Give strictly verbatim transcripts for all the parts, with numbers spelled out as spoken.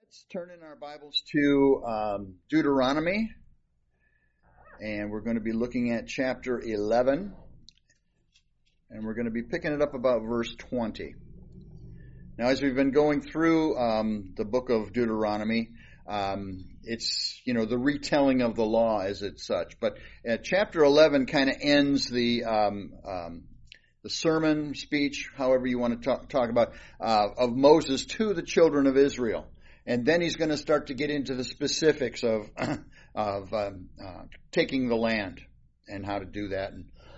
Let's turn in our Bibles to um, Deuteronomy, and we're going to be looking at chapter eleven, and we're going to be picking it up about verse twenty. Now, as we've been going through um, the book of Deuteronomy, um, it's, you know, the retelling of the law as it's such, but uh, chapter eleven kind of ends the um, um, the sermon, speech, however you want to talk, talk about, uh, of Moses to the children of Israel. And then he's going to start to get into the specifics of of um, uh, taking the land and how to do that,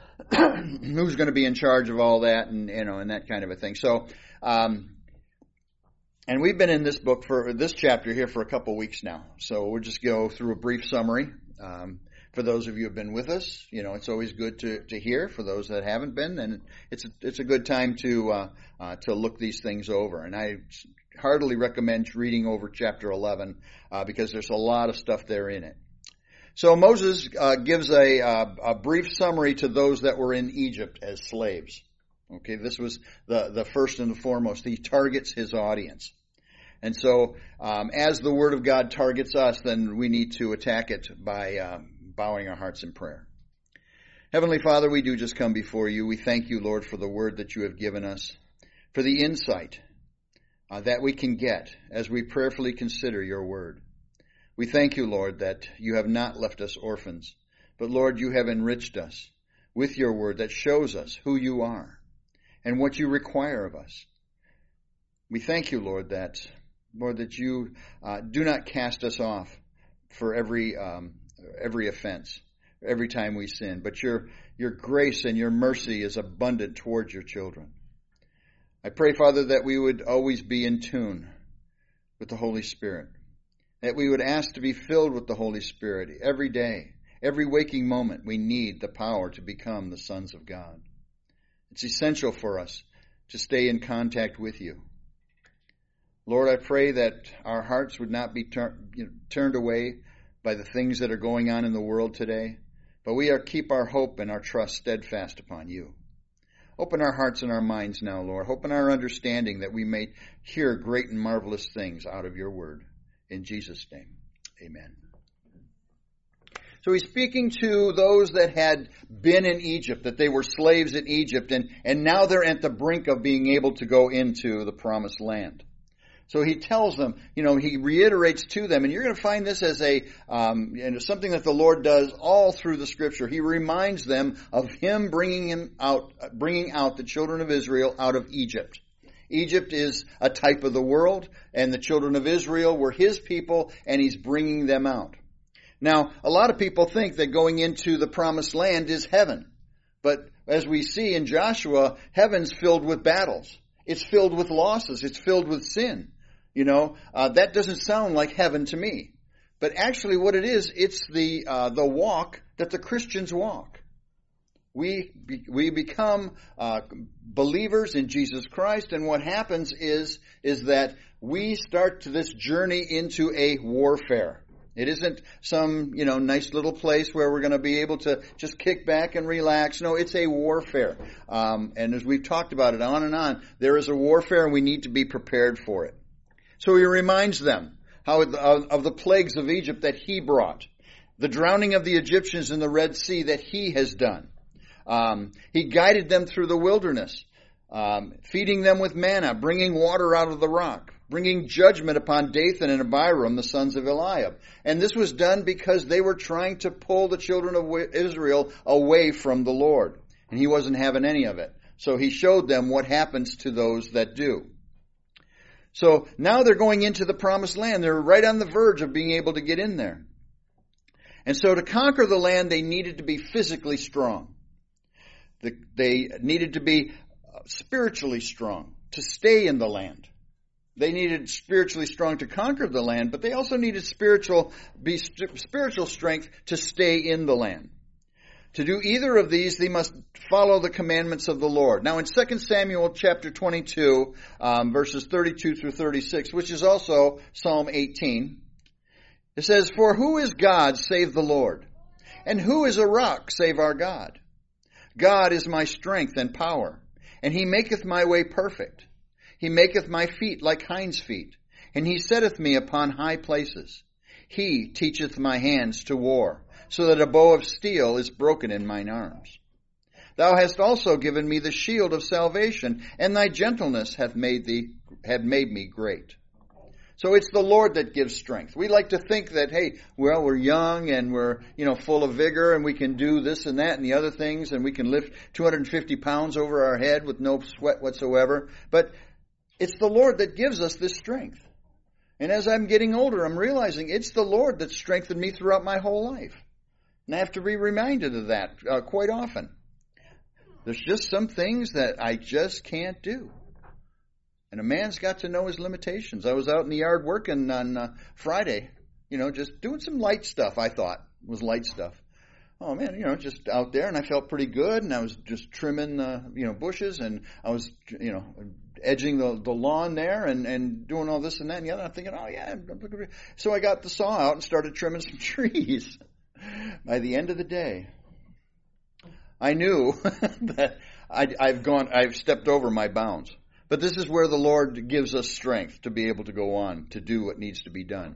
and who's going to be in charge of all that, and you know, and that kind of a thing. So, um, and we've been in this book for this chapter here for a couple weeks now. So we'll just go through a brief summary. Um, for those of you who have been with us, you know, it's always good to to hear. For those that haven't been, and it's a, it's a good time to uh, uh, to look these things over. And I heartily recommend reading over chapter eleven uh, because there's a lot of stuff there in it. So Moses uh, gives a, uh, a brief summary to those that were in Egypt as slaves. Okay, this was the, the first and the foremost. He targets his audience. And so um, as the Word of God targets us, then we need to attack it by uh, bowing our hearts in prayer. Heavenly Father, we do just come before you. We thank you, Lord, for the Word that you have given us, for the insight Uh, that we can get as we prayerfully consider your word. We thank you, Lord, that you have not left us orphans, but Lord, you have enriched us with your word that shows us who you are and what you require of us. We thank you, Lord, that, Lord, that you uh, do not cast us off for every um, every offense, every time we sin, but your your grace and your mercy is abundant towards your children. I pray, Father, that we would always be in tune with the Holy Spirit, that we would ask to be filled with the Holy Spirit every day, every waking moment. We need the power to become the sons of God. It's essential for us to stay in contact with you. Lord, I pray that our hearts would not be tur- you know, turned away by the things that are going on in the world today, but we are keep our hope and our trust steadfast upon you. Open our hearts and our minds now, Lord. Open our understanding that we may hear great and marvelous things out of your word. In Jesus' name, amen. So he's speaking to those that had been in Egypt, that they were slaves in Egypt, and, and now they're at the brink of being able to go into the promised land. So he tells them, you know, he reiterates to them, and you're going to find this as a, um, you know, something that the Lord does all through the Scripture. He reminds them of Him bringing him out, bringing out the children of Israel out of Egypt. Egypt is a type of the world, and the children of Israel were His people, and He's bringing them out. Now, a lot of people think that going into the promised land is heaven, but as we see in Joshua, heaven's filled with battles. It's filled with losses. It's filled with sin. You know, uh, that doesn't sound like heaven to me. But actually what it is, it's the uh, the walk that the Christians walk. We be, we become uh, believers in Jesus Christ, and what happens is is that we start to this journey into a warfare. It isn't some, you know, nice little place where we're going to be able to just kick back and relax. No, it's a warfare. Um, and as we've talked about it on and on, there is a warfare and we need to be prepared for it. So he reminds them how of the plagues of Egypt that he brought, the drowning of the Egyptians in the Red Sea that he has done. Um, he guided them through the wilderness, um, feeding them with manna, bringing water out of the rock, bringing judgment upon Dathan and Abiram, the sons of Eliab. And this was done because they were trying to pull the children of Israel away from the Lord. And he wasn't having any of it. So he showed them what happens to those that do. So now they're going into the promised land. They're right on the verge of being able to get in there. And so to conquer the land, they needed to be physically strong. They needed to be spiritually strong to stay in the land. They needed spiritually strong to conquer the land, but they also needed spiritual, be spiritual strength to stay in the land. To do either of these, they must follow the commandments of the Lord. Now in Second Samuel chapter twenty-two, um, verses thirty-two through thirty-six, which is also Psalm eighteen, it says, "For who is God save the Lord? And who is a rock save our God? God is my strength and power, and He maketh my way perfect. He maketh my feet like hinds' feet, and he setteth me upon high places. He teacheth my hands to war, so that a bow of steel is broken in mine arms. Thou hast also given me the shield of salvation, and thy gentleness hath made thee hath made me great. So it's the Lord that gives strength. We like to think that, hey, well, we're young and we're, you know, full of vigor and we can do this and that and the other things and we can lift two hundred fifty pounds over our head with no sweat whatsoever. But it's the Lord that gives us this strength. And as I'm getting older, I'm realizing it's the Lord that strengthened me throughout my whole life. And I have to be reminded of that uh, quite often. There's just some things that I just can't do. And a man's got to know his limitations. I was out in the yard working on uh, Friday, you know, just doing some light stuff, I thought was light stuff. Oh, man, you know, just out there, and I felt pretty good, and I was just trimming, uh, you know, bushes, and I was, you know, edging the, the lawn there and, and doing all this and that and the other. I'm thinking, oh, yeah. So I got the saw out and started trimming some trees. By the end of the day, I knew that I'd, I've gone, I've stepped over my bounds. But this is where the Lord gives us strength to be able to go on, to do what needs to be done.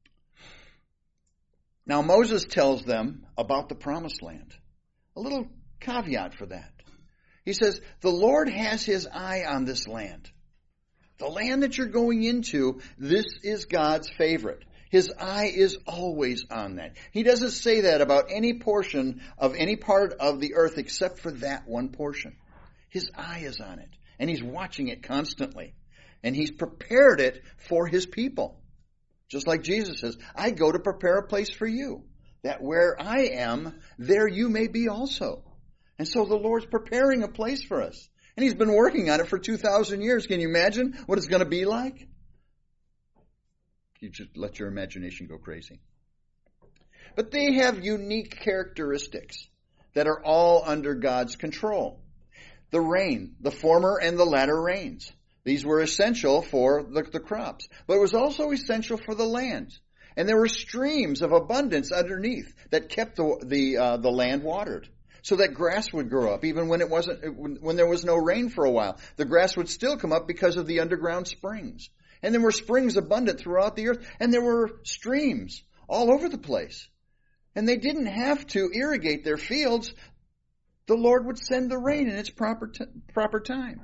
Now Moses tells them about the promised land. A little caveat for that. He says, the Lord has his eye on this land. The land that you're going into, this is God's favorite. His eye is always on that. He doesn't say that about any portion of any part of the earth except for that one portion. His eye is on it. And he's watching it constantly. And he's prepared it for his people. Just like Jesus says, I go to prepare a place for you, that where I am, there you may be also. And so the Lord's preparing a place for us. And he's been working on it for two thousand years. Can you imagine what it's going to be like? You just let your imagination go crazy. But they have unique characteristics that are all under God's control. The rain, the former and the latter rains. These were essential for the, the crops, but it was also essential for the land. And there were streams of abundance underneath that kept the the, uh, the land watered, so that grass would grow up even when it wasn't when, when there was no rain for a while. The grass would still come up because of the underground springs. And there were springs abundant throughout the earth, and there were streams all over the place. And they didn't have to irrigate their fields. The Lord would send the rain in its proper t- proper time.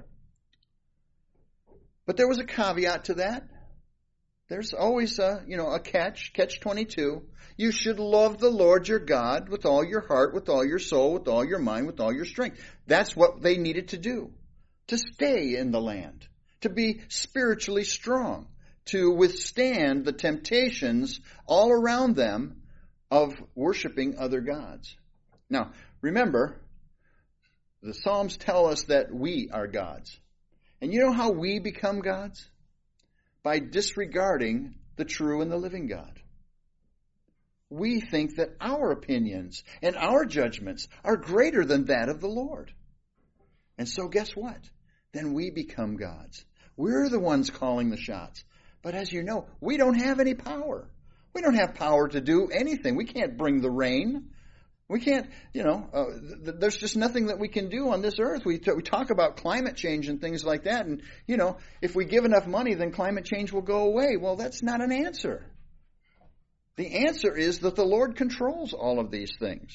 But there was a caveat to that. There's always a, you know, a catch, catch twenty-two. You should love the Lord your God with all your heart, with all your soul, with all your mind, with all your strength. That's what they needed to do, to stay in the land, to be spiritually strong, to withstand the temptations all around them of worshiping other gods. Now, remember, the Psalms tell us that we are gods. And you know how we become gods? By disregarding the true and the living God. We think that our opinions and our judgments are greater than that of the Lord. And so guess what? Then we become gods. We're the ones calling the shots. But as you know, we don't have any power. We don't have power to do anything. We can't bring the rain. We can't, you know, uh, th- there's just nothing that we can do on this earth. We, t- we talk about climate change and things like that. And, you know, if we give enough money, then climate change will go away. Well, that's not an answer. The answer is that the Lord controls all of these things.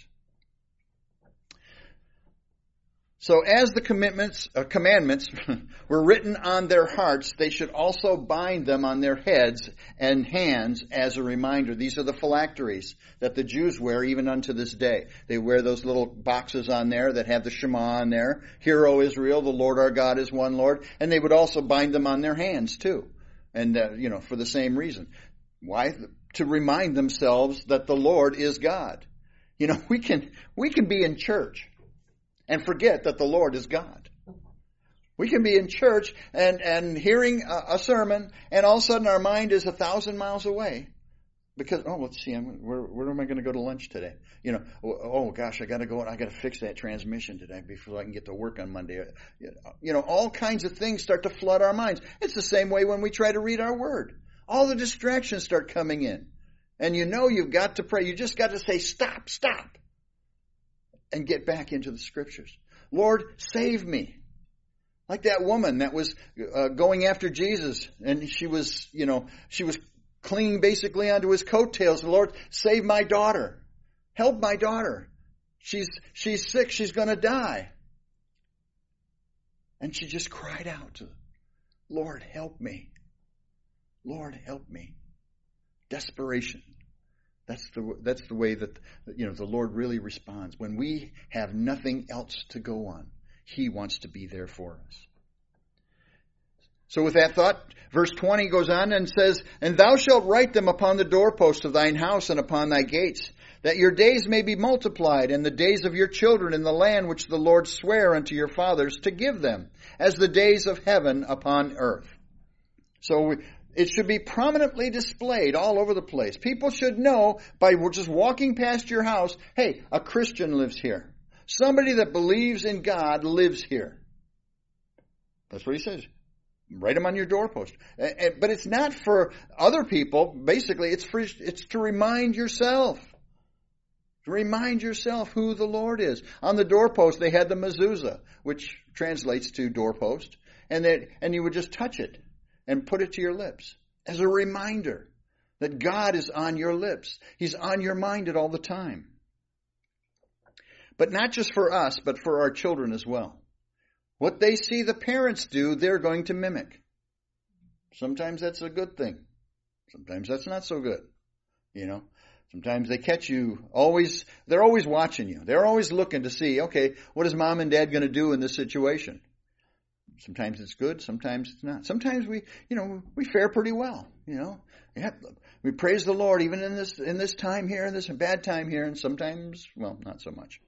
So as the commitments, uh, commandments were written on their hearts, they should also bind them on their heads and hands as a reminder. These are the phylacteries that the Jews wear even unto this day. They wear those little boxes on there that have the Shema on there. Hear, O Israel, the Lord our God is one Lord. And they would also bind them on their hands too. And, uh, you know, for the same reason. Why? To remind themselves that the Lord is God. You know, we can, we can be in church and forget that the Lord is God. We can be in church and, and hearing a, a sermon, and all of a sudden our mind is a thousand miles away. Because, oh, let's see, I'm, where, where am I going to go to lunch today? You know, oh, oh gosh, I got to go and I got to fix that transmission today before I can get to work on Monday. You know, all kinds of things start to flood our minds. It's the same way when we try to read our word. All the distractions start coming in. And you know you've got to pray. You just got to say, stop, stop. And get back into the scriptures. Lord, save me. Like that woman that was uh, going after Jesus, and she was, you know, she was clinging basically onto his coattails. Lord, save my daughter. Help my daughter. She's, she's sick. She's going to die. And she just cried out, Lord, help me. Lord, help me. Desperation. That's the, that's the way that, you know, the Lord really responds. When we have nothing else to go on, He wants to be there for us. So with that thought, verse twenty goes on and says, And thou shalt write them upon the doorposts of thine house and upon thy gates, that your days may be multiplied, and the days of your children in the land which the Lord sware unto your fathers to give them, as the days of heaven upon earth. So it should be prominently displayed all over the place. People should know by just walking past your house, hey, a Christian lives here. Somebody that believes in God lives here. That's what he says. Write them on your doorpost. But it's not for other people. Basically, it's for, it's to remind yourself. To remind yourself who the Lord is. On the doorpost, they had the mezuzah, which translates to doorpost. And that, and you would just touch it and put it to your lips as a reminder that God is on your lips. He's on your mind at all the time. But not just for us, but for our children as well. What they see the parents do, they're going to mimic. Sometimes that's a good thing. Sometimes that's not so good. You know, sometimes they catch you always, they're always watching you. They're always looking to see, okay, what is mom and dad going to do in this situation? Sometimes it's good, sometimes it's not. Sometimes we, you know, we fare pretty well, you know. Yeah, we praise the Lord even in this in this time here, in this bad time here, and sometimes, well, not so much.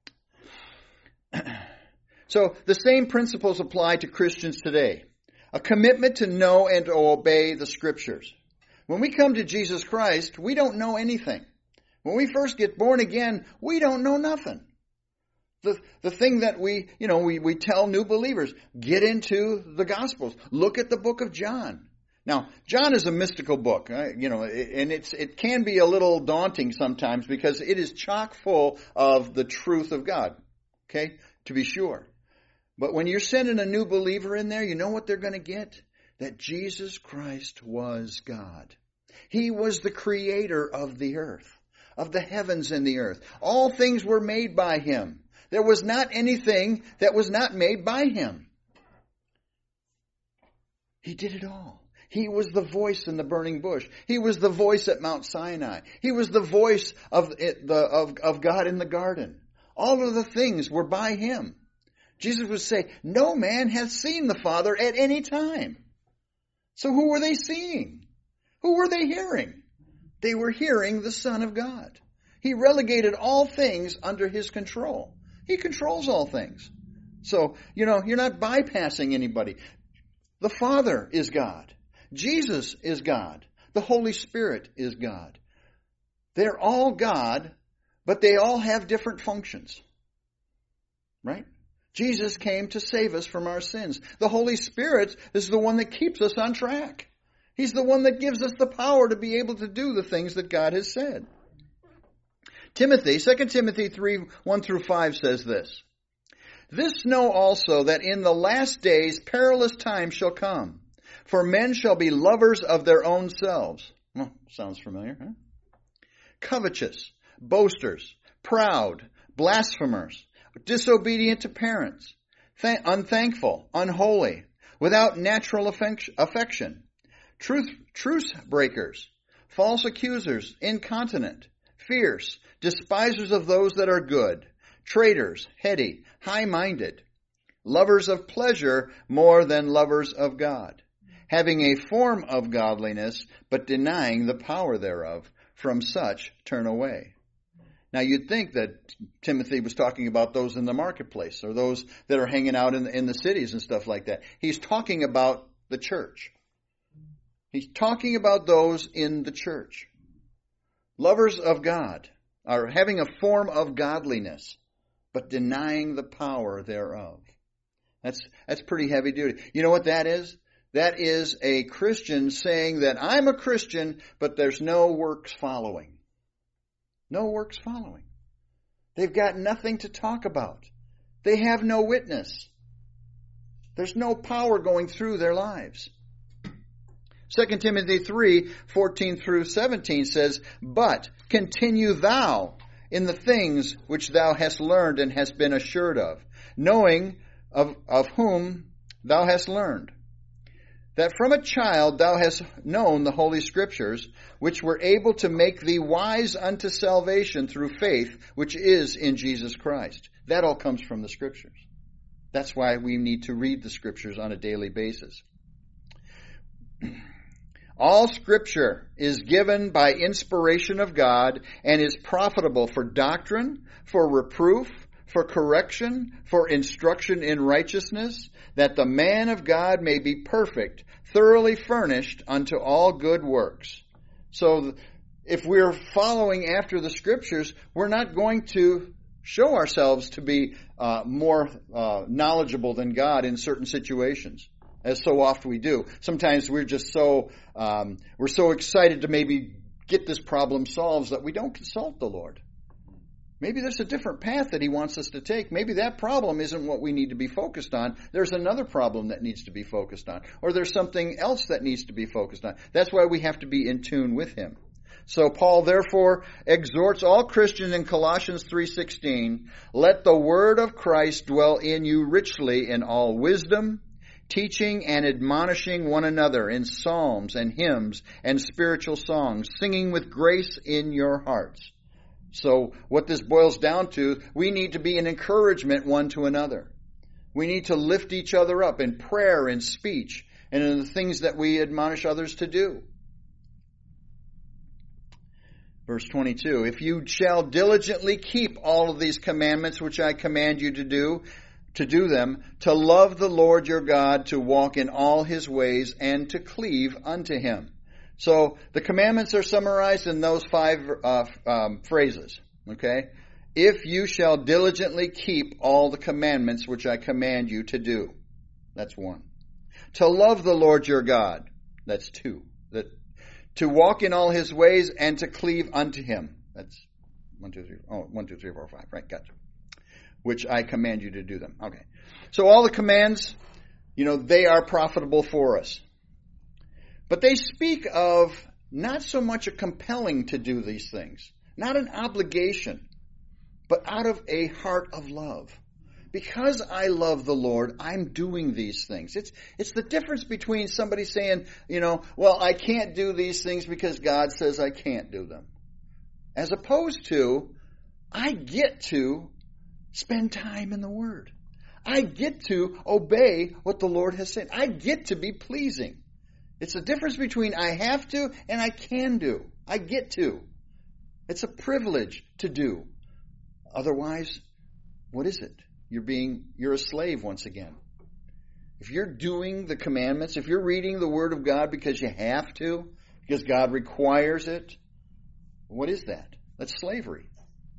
So the same principles apply to Christians today. A commitment to know and to obey the Scriptures. When we come to Jesus Christ, we don't know anything. When we first get born again, we don't know nothing. The the thing that we, you know, we, we tell new believers, get into the Gospels. Look at the book of John. Now, John is a mystical book, uh, you know, and it's it can be a little daunting sometimes because it is chock full of the truth of God, okay, to be sure. But when you're sending a new believer in there, you know what they're going to get? That Jesus Christ was God. He was the creator of the earth, of the heavens and the earth. All things were made by Him. There was not anything that was not made by Him. He did it all. He was the voice in the burning bush. He was the voice at Mount Sinai. He was the voice of, it, the, of, of God in the garden. All of the things were by Him. Jesus would say, no man has seen the Father at any time. So who were they seeing? Who were they hearing? They were hearing the Son of God. He relegated all things under His control. He controls all things. So, you know, you're not bypassing anybody. The Father is God. Jesus is God. The Holy Spirit is God. They're all God, but they all have different functions. Right? Jesus came to save us from our sins. The Holy Spirit is the one that keeps us on track. He's the one that gives us the power to be able to do the things that God has said. Timothy, Second Timothy three, one through five says this. This know also that in the last days perilous times shall come. For men shall be lovers of their own selves. Well, sounds familiar, huh? Covetous, boasters, proud, blasphemers, disobedient to parents, th- unthankful, unholy, without natural affection, truth, truce breakers, false accusers, incontinent, fierce, despisers of those that are good, traitors, heady, high-minded, lovers of pleasure more than lovers of God, having a form of godliness, but denying the power thereof. From such turn away. Now you'd think that Timothy was talking about those in the marketplace or those that are hanging out in the, in the cities and stuff like that. He's talking about the church. He's talking about those in the church. Lovers of God are having a form of godliness, but denying the power thereof. That's, that's pretty heavy duty. You know what that is? That is a Christian saying that I'm a Christian, but there's no works following. No works following. They've got nothing to talk about. They have no witness. There's no power going through their lives. Second Timothy three, fourteen through seventeen says, "But continue thou in the things which thou hast learned and hast been assured of, knowing of, of whom thou hast learned, that from a child thou hast known the Holy Scriptures, which were able to make thee wise unto salvation through faith, which is in Jesus Christ." That all comes from the Scriptures. That's why we need to read the Scriptures on a daily basis. All Scripture is given by inspiration of God and is profitable for doctrine, for reproof, for correction, for instruction in righteousness, that the man of God may be perfect, thoroughly furnished unto all good works. So if we're following after the Scriptures, we're not going to show ourselves to be uh, more uh, knowledgeable than God in certain situations, as so often we do. Sometimes we're just so, um, we're so excited to maybe get this problem solved that we don't consult the Lord. Maybe there's a different path that He wants us to take. Maybe that problem isn't what we need to be focused on. There's another problem that needs to be focused on. Or there's something else that needs to be focused on. That's why we have to be in tune with Him. So Paul therefore exhorts all Christians in Colossians three sixteen, "Let the word of Christ dwell in you richly in all wisdom, teaching and admonishing one another in psalms and hymns and spiritual songs, singing with grace in your hearts." So what this boils down to, we need to be an encouragement one to another. We need to lift each other up in prayer and speech and in the things that we admonish others to do. Verse twenty-two, "If you shall diligently keep all of these commandments which I command you to do, to do them, to love the Lord your God, to walk in all His ways, and to cleave unto Him." So the commandments are summarized in those five uh, um, phrases. Okay? "If you shall diligently keep all the commandments which I command you to do." That's one. "To love the Lord your God." That's two. That to walk in all His ways and to cleave unto Him. That's one, two, three. Oh, one, two, three, four, five. Right, gotcha. "Which I command you to do them." Okay. So all the commands, you know, they are profitable for us. But they speak of not so much a compelling to do these things, not an obligation, but out of a heart of love. Because I love the Lord, I'm doing these things. It's it's the difference between somebody saying, you know, well, I can't do these things because God says I can't do them. As opposed to, I get to spend time in the Word. I get to obey what the Lord has said. I get to be pleasing. It's the difference between I have to and I can do. I get to. It's a privilege to do. Otherwise, what is it? You're being, you're a slave once again. If you're doing the commandments, if you're reading the Word of God because you have to, because God requires it, what is that? That's slavery.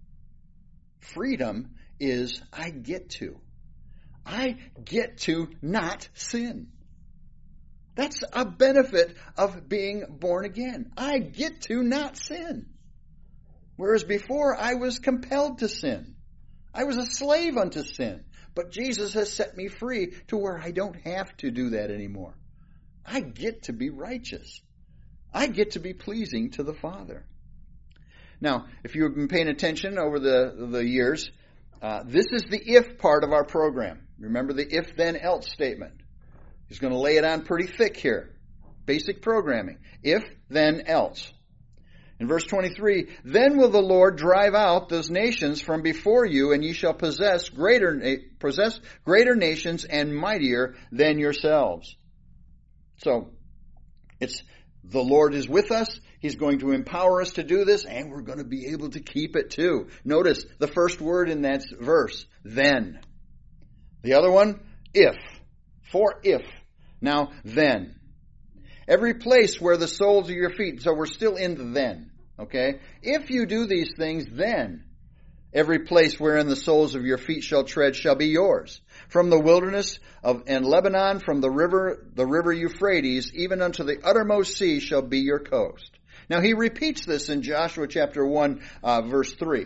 Freedom is I get to. I get to not sin. That's a benefit of being born again. I get to not sin. Whereas before I was compelled to sin. I was a slave unto sin. But Jesus has set me free to where I don't have to do that anymore. I get to be righteous. I get to be pleasing to the Father. Now, if you've been paying attention over the, the years, uh, this is the if part of our program. Remember the if then else statement. He's going to lay it on pretty thick here. Basic programming. If then else. In verse twenty-three, "Then will the Lord drive out those nations from before you, and ye shall possess greater possess greater nations and mightier than yourselves." So, it's the Lord is with us. He's going to empower us to do this, and we're going to be able to keep it too. Notice the first word in that verse, then. The other one, if. For if. Now, then. Every place where the soles of your feet, so we're still in the then, okay? "If you do these things, then every place wherein the soles of your feet shall tread shall be yours. From the wilderness of and Lebanon, from the river, the river Euphrates, even unto the uttermost sea shall be your coast." Now he repeats this in Joshua chapter one, uh, verse three.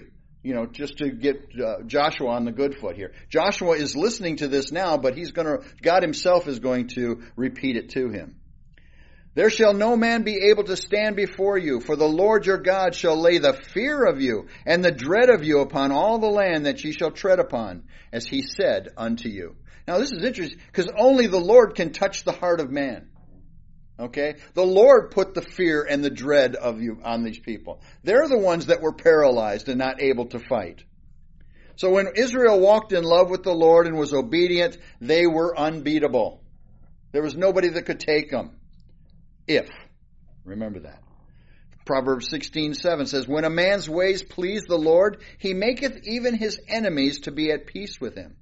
you know, just to get uh, Joshua on the good foot here. Joshua is listening to this now, but he's going to, God himself is going to repeat it to him. There shall no man be able to stand before you, for the Lord your God shall lay the fear of you and the dread of you upon all the land that ye shall tread upon, as he said unto you. Now this is interesting, because only the Lord can touch the heart of man. Okay? The Lord put the fear and the dread of you on these people. They're the ones that were paralyzed and not able to fight. So when Israel walked in love with the Lord and was obedient, they were unbeatable. There was nobody that could take them. If. Remember that. Proverbs sixteen seven says, when a man's ways please the Lord, he maketh even his enemies to be at peace with him.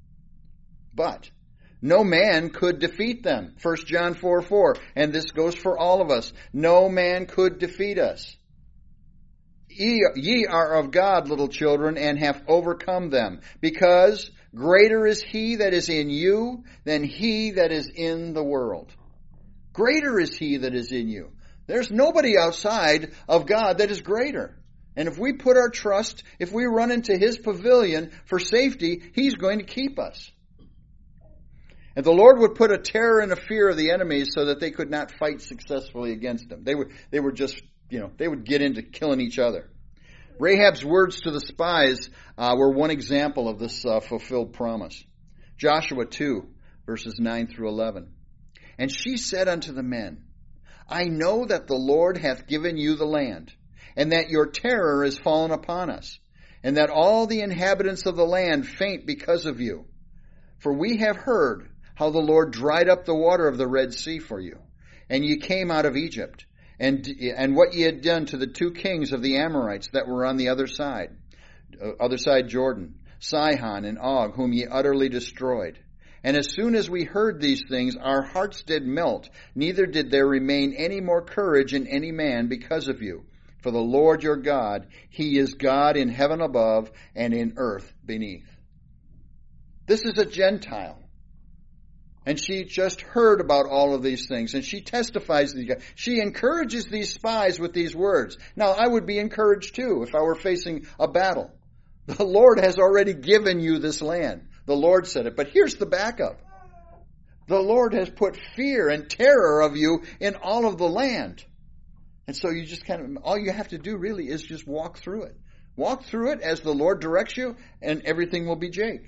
But no man could defeat them. First John four four. And this goes for all of us. No man could defeat us. Ye, ye are of God, little children, and have overcome them, because greater is he that is in you than he that is in the world. Greater is he that is in you. There's nobody outside of God that is greater. And if we put our trust, if we run into his pavilion for safety, he's going to keep us. And the Lord would put a terror and a fear of the enemies so that they could not fight successfully against them. They would, they were just, you know, they would get into killing each other. Rahab's words to the spies uh, were one example of this uh, fulfilled promise. Joshua two, verses nine through eleven. And she said unto the men, I know that the Lord hath given you the land, and that your terror is fallen upon us, and that all the inhabitants of the land faint because of you. For we have heard how the Lord dried up the water of the Red Sea for you, and ye came out of Egypt, and and what ye had done to the two kings of the Amorites that were on the other side, uh, other side Jordan, Sihon and Og, whom ye utterly destroyed. And as soon as we heard these things, our hearts did melt, neither did there remain any more courage in any man because of you. For the Lord your God, he is God in heaven above and in earth beneath. This is a Gentile. And she just heard about all of these things, and she testifies to these guys. She encourages these spies with these words. Now, I would be encouraged too if I were facing a battle. The Lord has already given you this land. The Lord said it. But here's the backup. The Lord has put fear and terror of you in all of the land. And so you just kind of, all you have to do really is just walk through it. Walk through it as the Lord directs you, and everything will be Jake.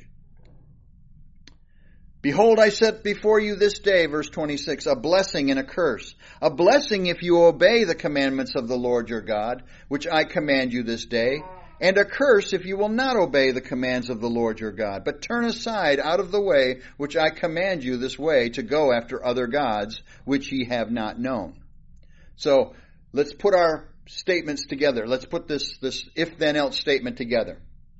Behold, I set before you this day, verse twenty-six, a blessing and a curse. A blessing if you obey the commandments of the Lord your God, which I command you this day, and a curse if you will not obey the commands of the Lord your God, but turn aside out of the way which I command you this way to go after other gods, which ye have not known. So, let's put our statements together. Let's put this, this if-then-else statement together.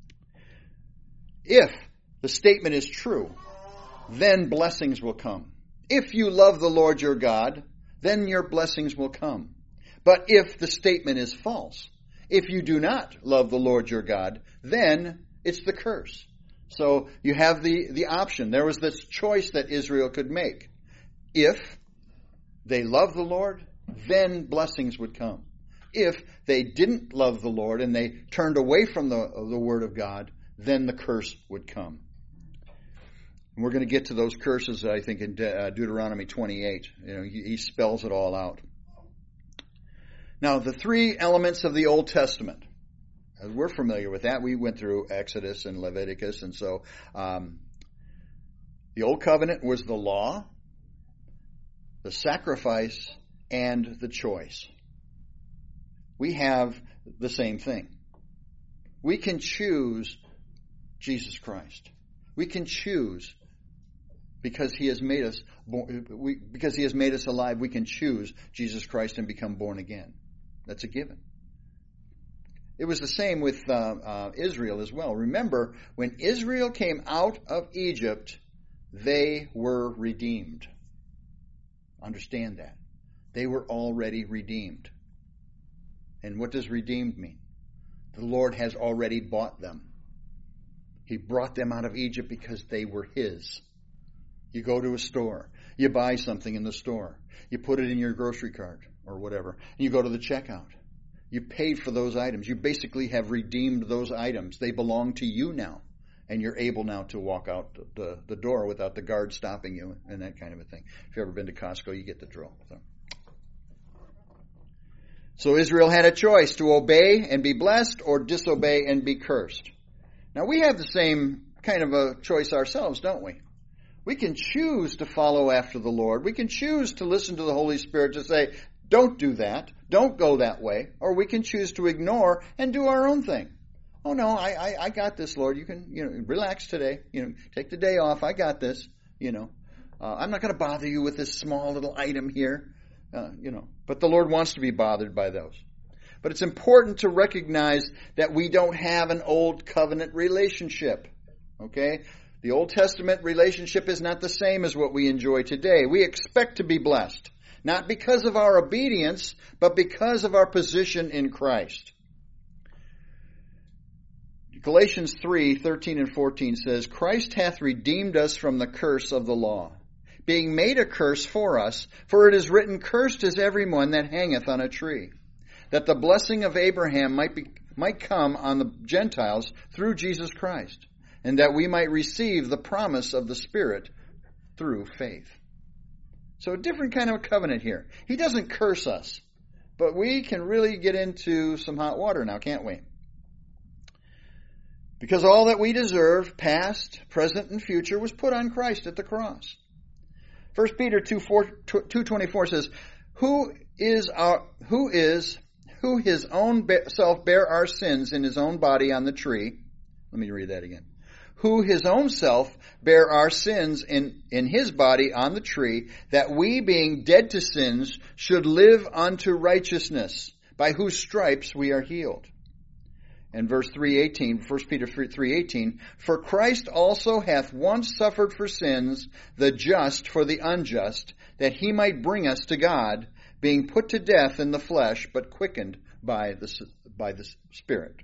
If the statement is true, then blessings will come. If you love the Lord your God, then your blessings will come. But if the statement is false, if you do not love the Lord your God, then it's the curse. So you have the, the option. There was this choice that Israel could make. If they love the Lord, then blessings would come. If they didn't love the Lord and they turned away from the, the Word of God, then the curse would come. And we're going to get to those curses, I think, in De- uh, Deuteronomy twenty-eight. You know, he, he spells it all out. Now, the three elements of the Old Testament, as we're familiar with that, we went through Exodus and Leviticus, and so um, the Old Covenant was the law, the sacrifice, and the choice. We have the same thing. We can choose Jesus Christ. We can choose because he has made us we, because he has made us alive. We can choose Jesus Christ and become born again. That's a given. It was the same with uh, uh, Israel as well. Remember, when Israel came out of Egypt, they were redeemed. Understand that. They were already redeemed. And what does redeemed mean? The Lord has already bought them. He brought them out of Egypt because they were his. You go to a store. You buy something in the store. You put it in your grocery cart or whatever. And you go to the checkout. You paid for those items. You basically have redeemed those items. They belong to you now. And you're able now to walk out the, the door without the guard stopping you and that kind of a thing. If you've ever been to Costco, you get the drill. So. so Israel had a choice to obey and be blessed or disobey and be cursed. Now we have the same kind of a choice ourselves, don't we? We can choose to follow after the Lord. We can choose to listen to the Holy Spirit to say, don't do that. Don't go that way. Or we can choose to ignore and do our own thing. Oh no, I, I, I got this, Lord. You can, you know, relax today. You know, take the day off. I got this. You know, uh, I'm not going to bother you with this small little item here. Uh, you know, but the Lord wants to be bothered by those. But it's important to recognize that we don't have an old covenant relationship. Okay? The Old Testament relationship is not the same as what we enjoy today. We expect to be blessed. Not because of our obedience, but because of our position in Christ. Galatians three, thirteen and fourteen says, Christ hath redeemed us from the curse of the law, being made a curse for us, for it is written, Cursed is every one that hangeth on a tree, that the blessing of Abraham might be, might come on the Gentiles through Jesus Christ, and that we might receive the promise of the Spirit through faith. So a different kind of a covenant here. He doesn't curse us, but we can really get into some hot water now, can't we? Because all that we deserve, past, present, and future, was put on Christ at the cross. First Peter two twenty-four says, Who is our, who is, who his own self bare our sins in his own body on the tree. Let me read that again. Who his own self bare our sins in, in his body on the tree, that we, being dead to sins, should live unto righteousness, by whose stripes we are healed. And verse three eighteen, First Peter three eighteen, For Christ also hath once suffered for sins, the just for the unjust, that he might bring us to God, being put to death in the flesh, but quickened by the, by the Spirit.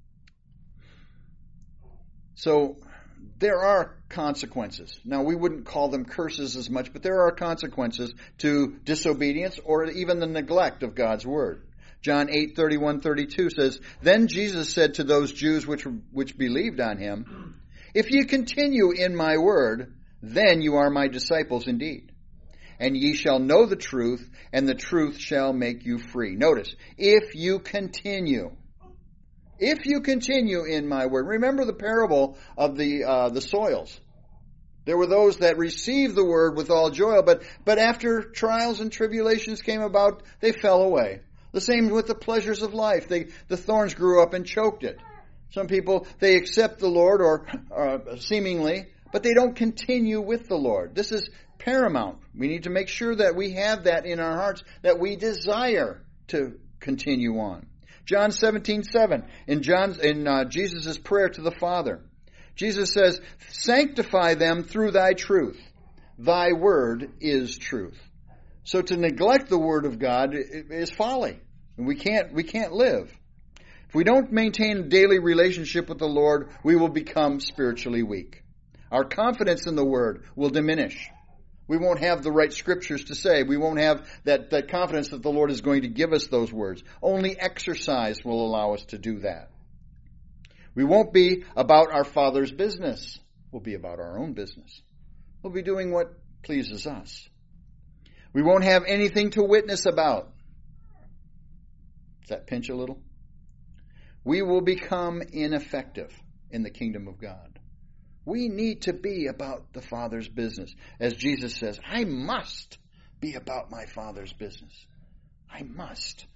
So, there are consequences. Now, we wouldn't call them curses as much, but there are consequences to disobedience or even the neglect of God's word. John eight, thirty-one, thirty-two says, Then Jesus said to those Jews which, which believed on him, If ye continue in my word, then you are my disciples indeed. And ye shall know the truth, and the truth shall make you free. Notice, if you continue. If you continue in my word. Remember the parable of the uh, the soils. There were those that received the word with all joy, but, but after trials and tribulations came about, they fell away. The same with the pleasures of life. They, the thorns grew up and choked it. Some people, they accept the Lord, or uh, seemingly, but they don't continue with the Lord. This is paramount. We need to make sure that we have that in our hearts, that we desire to continue on. John seventeen seven, in John's in uh, Jesus' prayer to the Father, Jesus says, Sanctify them through thy truth. Thy word is truth. So to neglect the word of God is folly. And we can't, we can't live. If we don't maintain a daily relationship with the Lord, we will become spiritually weak. Our confidence in the word will diminish. We won't have the right scriptures to say. We won't have that, that confidence that the Lord is going to give us those words. Only exercise will allow us to do that. We won't be about our Father's business. We'll be about our own business. We'll be doing what pleases us. We won't have anything to witness about. Does that pinch a little? We will become ineffective in the kingdom of God. We need to be about the Father's business. As Jesus says, I must be about my Father's business. I must.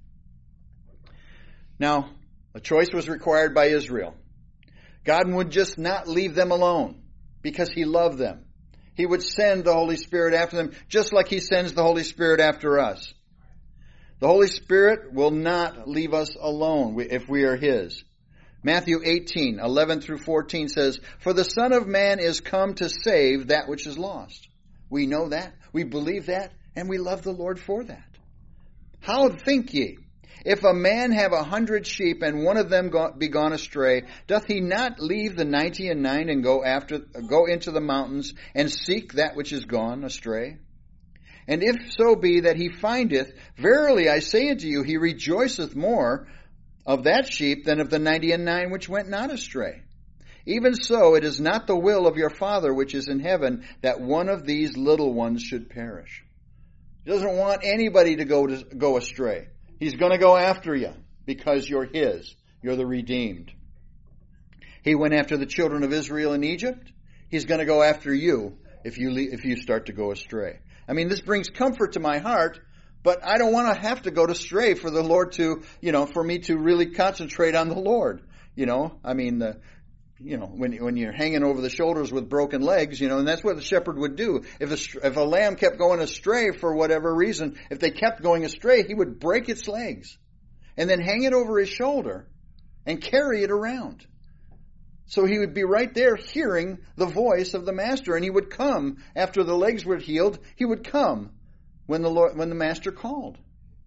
Now, a choice was required by Israel. God would just not leave them alone because he loved them. He would send the Holy Spirit after them just like he sends the Holy Spirit after us. The Holy Spirit will not leave us alone if we are his. Matthew eighteen, eleven through fourteen says, For the Son of Man is come to save that which is lost. We know that, we believe that, and we love the Lord for that. How think ye? If a man have a hundred sheep, and one of them go, be gone astray, doth he not leave the ninety and nine, and go after, go into the mountains, and seek that which is gone astray? And if so be that he findeth, verily I say unto you, he rejoiceth more of that sheep than of the ninety and nine which went not astray. Even so, it is not the will of your Father which is in heaven that one of these little ones should perish. He doesn't want anybody to go to go astray. He's going to go after you because you're his. You're the redeemed. He went after the children of Israel in Egypt. He's going to go after you if you if you start to go astray. I mean, this brings comfort to my heart, but I don't want to have to go astray for the Lord to, you know, for me to really concentrate on the Lord. You know, I mean, the, you know, when when you're hanging over the shoulders with broken legs, you know, and that's what the shepherd would do. If a, if a lamb kept going astray for whatever reason, if they kept going astray, he would break its legs and then hang it over his shoulder and carry it around. So he would be right there hearing the voice of the master, and he would come after the legs were healed. He would come when the Lord, when the master called.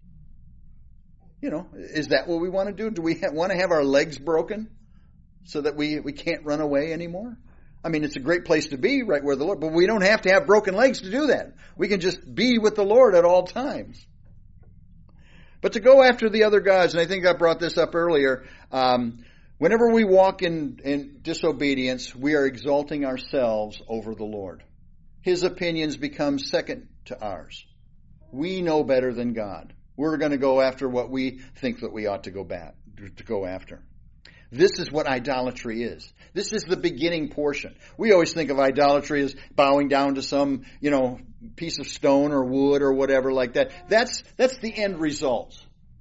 You know, is that what we want to do? Do we ha- want to have our legs broken so that we, we can't run away anymore? I mean, it's a great place to be right where the Lord, but we don't have to have broken legs to do that. We can just be with the Lord at all times. But to go after the other gods, and I think I brought this up earlier, um, whenever we walk in, in disobedience, we are exalting ourselves over the Lord. His opinions become second to ours. We know better than God. We're going to go after what we think that we ought to go back, to go after. This is what idolatry is. This is the beginning portion. We always think of idolatry as bowing down to some, you know, piece of stone or wood or whatever like that. That's, that's the end result.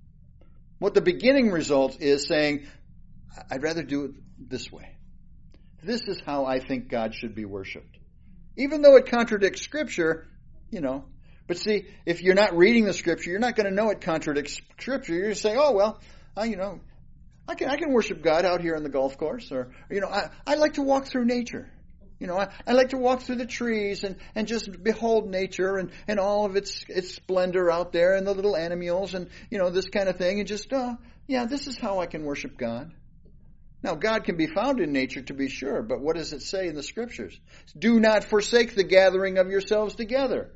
What the beginning result is saying, I'd rather do it this way. This is how I think God should be worshipped. Even though it contradicts Scripture, you know. But see, if you're not reading the Scripture, you're not going to know it contradicts Scripture. You're going to say, oh, well, I, you know, I can I can worship God out here on the golf course. Or, you know, I, I like to walk through nature. You know, I, I like to walk through the trees and, and just behold nature and, and all of its its splendor out there and the little animals and, you know, this kind of thing. And just, uh, yeah, this is how I can worship God. Now, God can be found in nature, to be sure, but what does it say in the Scriptures? Do not forsake the gathering of yourselves together.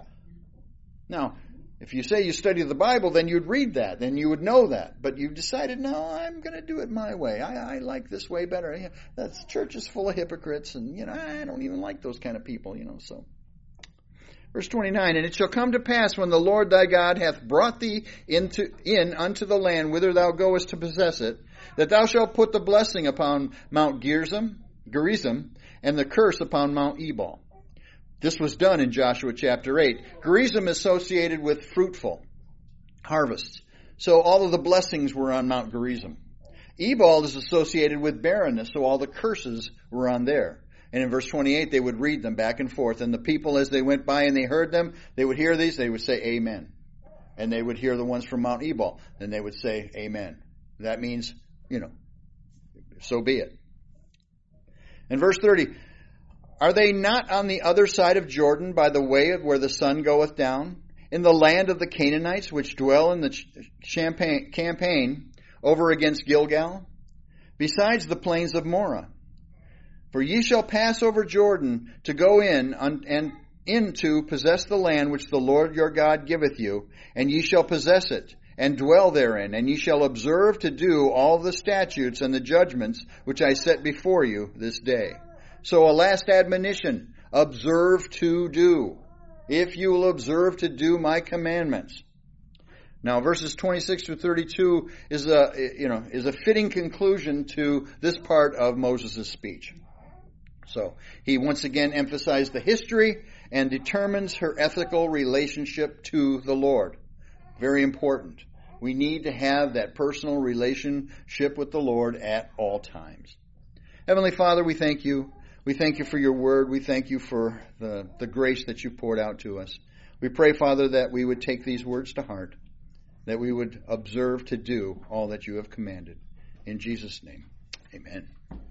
Now, if you say you study the Bible, then you'd read that, then you would know that. But you've decided, no, I'm going to do it my way. I, I like this way better. That church is full of hypocrites, and you know I don't even like those kind of people. You know, so. Verse twenty-nine, and it shall come to pass when the Lord thy God hath brought thee into in unto the land whither thou goest to possess it, that thou shalt put the blessing upon Mount Gerizim, Gerizim, and the curse upon Mount Ebal. This was done in Joshua chapter eight. Gerizim is associated with fruitful harvests. So all of the blessings were on Mount Gerizim. Ebal is associated with barrenness, so all the curses were on there. And in verse twenty-eight, they would read them back and forth. And the people, as they went by and they heard them, they would hear these, they would say, Amen. And they would hear the ones from Mount Ebal, and they would say, Amen. That means, you know, so be it. In verse thirty, are they not on the other side of Jordan by the way of where the sun goeth down, in the land of the Canaanites which dwell in the Champaign, campaign over against Gilgal, besides the plains of Morah? For ye shall pass over Jordan to go in and in to possess the land which the Lord your God giveth you, and ye shall possess it, and dwell therein, and ye shall observe to do all the statutes and the judgments which I set before you this day. So a last admonition, observe to do, if you will observe to do my commandments. Now, verses twenty-six to thirty-two is a, you know, is a fitting conclusion to this part of Moses' speech. So, he once again emphasized the history and determines her ethical relationship to the Lord. Very important. We need to have that personal relationship with the Lord at all times. Heavenly Father, we thank you. We thank you for your word. We thank you for the, the grace that you poured out to us. We pray, Father, that we would take these words to heart, that we would observe to do all that you have commanded. In Jesus' name, amen.